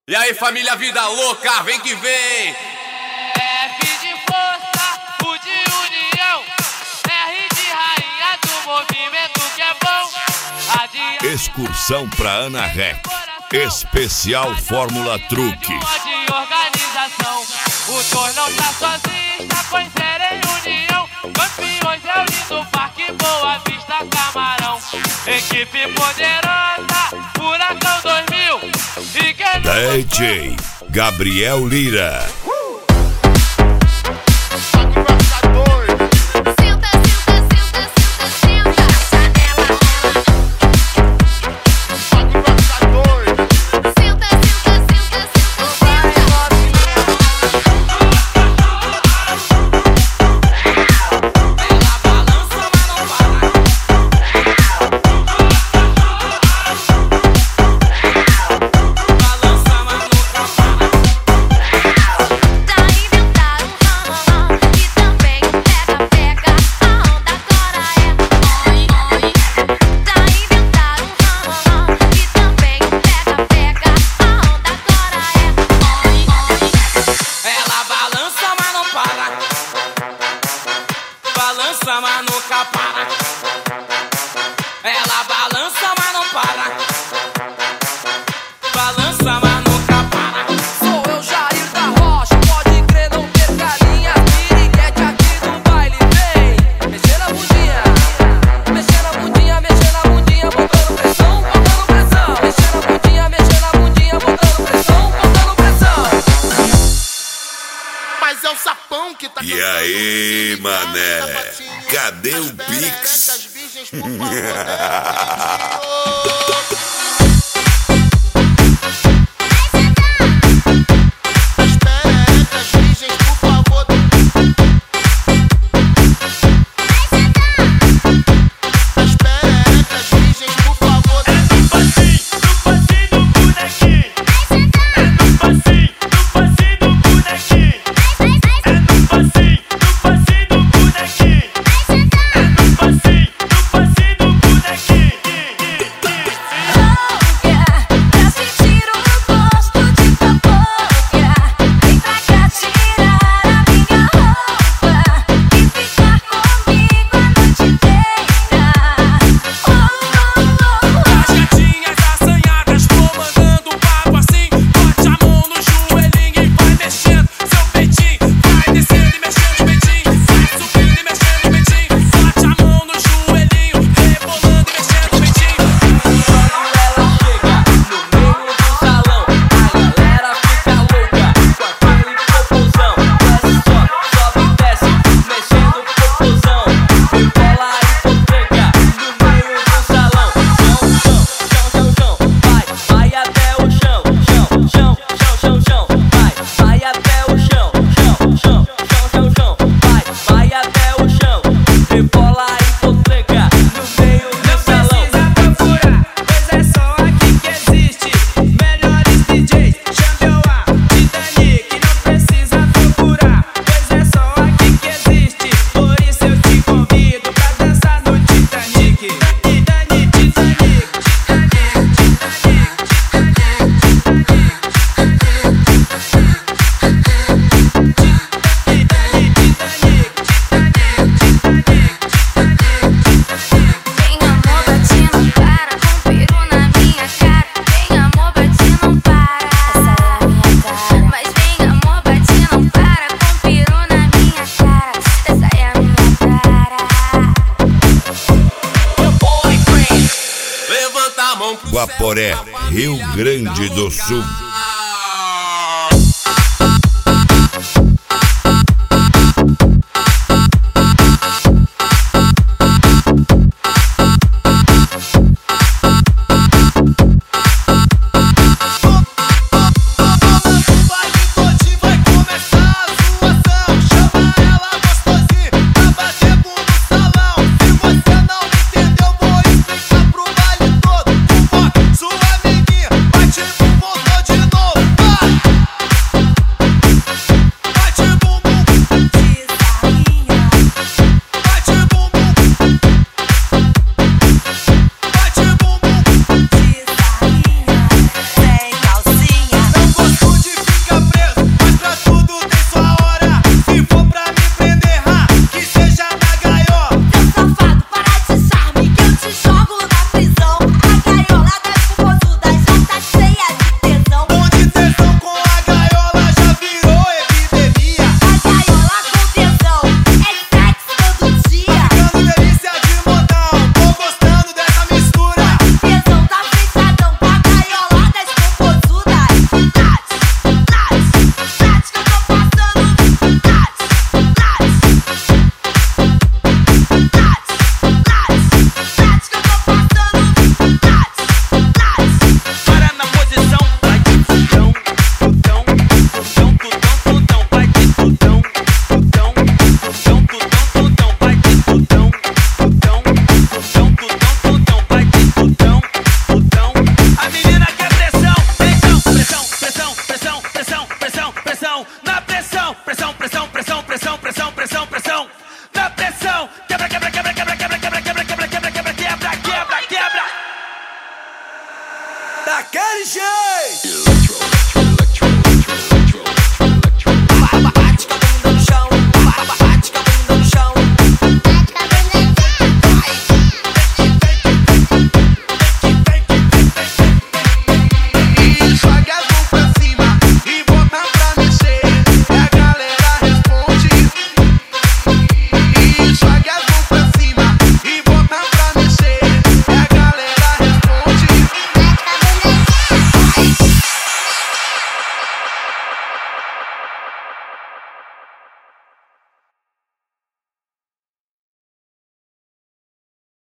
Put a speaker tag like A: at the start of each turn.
A: E aí, família Vida Louca, vem que vem!
B: F de força, U de união, R de rainha do movimento que é bom. Adiante,
C: Excursão pra Ana Rec. Especial Fórmula Truque.
B: de organização. O tornão tá sozinho, está com zero em união. Campeões é o lindo Parque Boa Vista Camarão. Equipe poderosa, Furacão 2000. E quem não
C: DJ Gabriel Lira.
B: balança, mas nunca para. Ela balança, mas não para. Balança, mas nunca para. Sou eu, Jair da Rocha, pode crer, não perca a linha. Piriguete aqui no baile, vem mexer na bundinha. Mexer na bundinha, mexer na bundinha, botando pressão, botando pressão. Mexer na bundinha, botando pressão, botando pressão.
D: Mas é o sapão que tá.
C: E aí, mané? Cadê o Pix? Guaporé, Rio Grande do Sul.
D: Sua amiguinha vai te voltar de novo. daquele jeito.